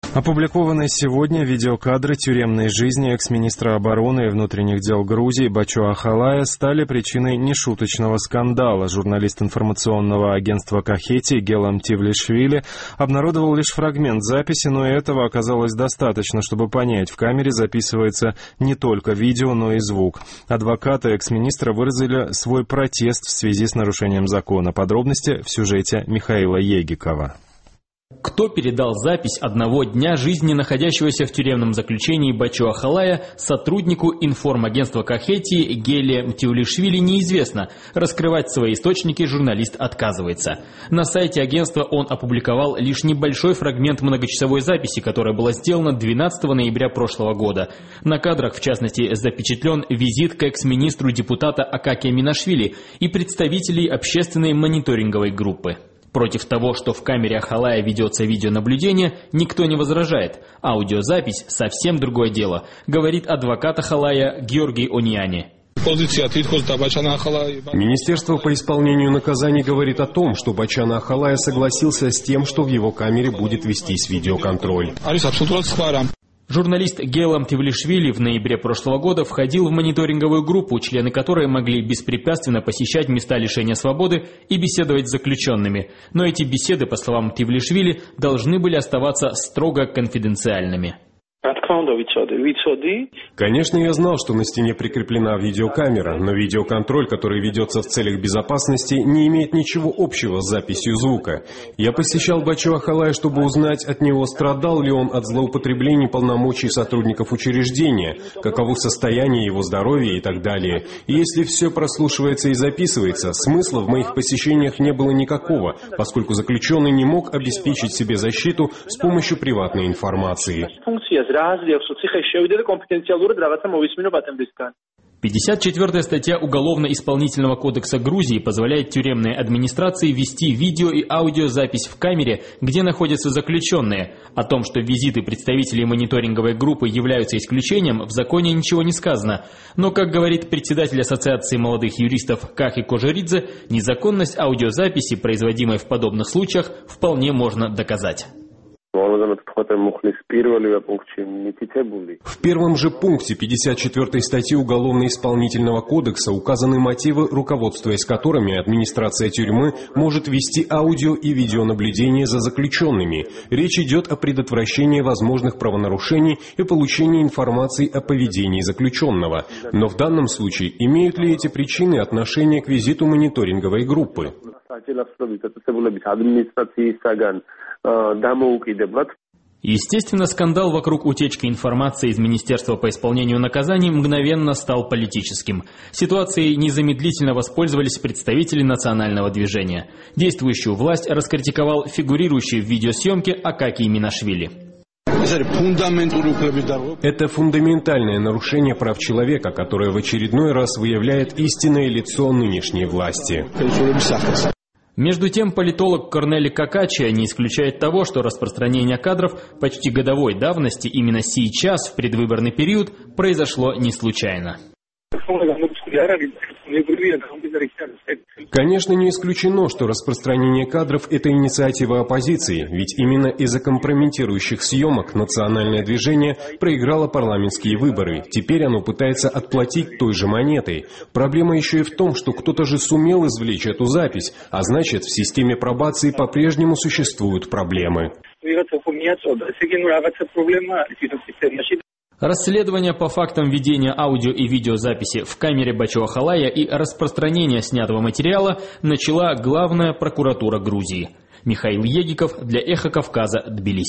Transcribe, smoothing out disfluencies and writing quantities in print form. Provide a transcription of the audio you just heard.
Опубликованные сегодня видеокадры тюремной жизни экс-министра обороны и внутренних дел Грузии Бачо Ахалая стали причиной нешуточного скандала. Журналист информационного агентства Кахети Гелам Тивлишвили обнародовал лишь фрагмент записи, но и этого оказалось достаточно, чтобы понять, в камере записывается не только видео, но и звук. Адвокаты экс-министра выразили свой протест в связи с нарушением закона. Подробности в сюжете Михаила Егикова. Кто передал запись одного дня жизни находящегося в тюремном заключении Бачо Ахалая сотруднику информагентства Кахети Геле Тивлишвили, неизвестно. Раскрывать свои источники журналист отказывается. На сайте агентства он опубликовал лишь небольшой фрагмент многочасовой записи, которая была сделана 12 ноября прошлого года. На кадрах, в частности, запечатлен визит к экс-министру депутата Акакия Минашвили и представителей общественной мониторинговой группы. Против того, что в камере Ахалая ведется видеонаблюдение, никто не возражает. Аудиозапись – совсем другое дело, говорит адвокат Ахалая Георгий Оньяни. Министерство по исполнению наказаний говорит о том, что Бачо Ахалая согласился с тем, что в его камере будет вестись видеоконтроль. Журналист Гелам Тивлишвили в ноябре прошлого года входил в мониторинговую группу, члены которой могли беспрепятственно посещать места лишения свободы и беседовать с заключенными. Но эти беседы, по словам Тивлишвили, должны были оставаться строго конфиденциальными. Конечно, я знал, что на стене прикреплена видеокамера, но видеоконтроль, который ведется в целях безопасности, не имеет ничего общего с записью звука. Я посещал Бачо Ахалая, чтобы узнать от него, страдал ли он от злоупотреблений полномочий сотрудников учреждения, каково состояние его здоровья и так далее. И если все прослушивается и записывается, смысла в моих посещениях не было никакого, поскольку заключенный не мог обеспечить себе защиту с помощью приватной информации. 54-я статья Уголовно-исполнительного кодекса Грузии позволяет тюремной администрации вести видео- и аудиозапись в камере, где находятся заключенные. О том, что визиты представителей мониторинговой группы являются исключением, в законе ничего не сказано. Но, как говорит председатель Ассоциации молодых юристов Кахи Кожеридзе, незаконность аудиозаписи, производимой в подобных случаях, вполне можно доказать. В первом же пункте 54 статьи Уголовно-исполнительного кодекса указаны мотивы, руководствуясь которыми администрация тюрьмы может вести аудио- и видеонаблюдение за заключенными. Речь идет о предотвращении возможных правонарушений и получении информации о поведении заключенного. Но в данном случае имеют ли эти причины отношение к визиту мониторинговой группы? Естественно, скандал вокруг утечки информации из Министерства по исполнению наказаний мгновенно стал политическим. Ситуацией незамедлительно воспользовались представители национального движения. Действующую власть раскритиковал фигурирующий в видеосъемке Акакий Минашвили. Это фундаментальное нарушение прав человека, которое в очередной раз выявляет истинное лицо нынешней власти. Между тем, политолог Корнели Какачия не исключает того, что распространение кадров почти годовой давности именно сейчас, в предвыборный период, произошло не случайно. Конечно, не исключено, что распространение кадров – это инициатива оппозиции, ведь именно из-за компрометирующих съемок национальное движение проиграло парламентские выборы. Теперь оно пытается отплатить той же монетой. Проблема еще и в том, что кто-то же сумел извлечь эту запись, а значит, в системе пробации по-прежнему существуют проблемы. Расследование по фактам ведения аудио- и видеозаписи в камере Бачо Ахалая и распространение снятого материала начала Главная прокуратура Грузии. Михаил Егиков для Эхо Кавказа, Тбилиси.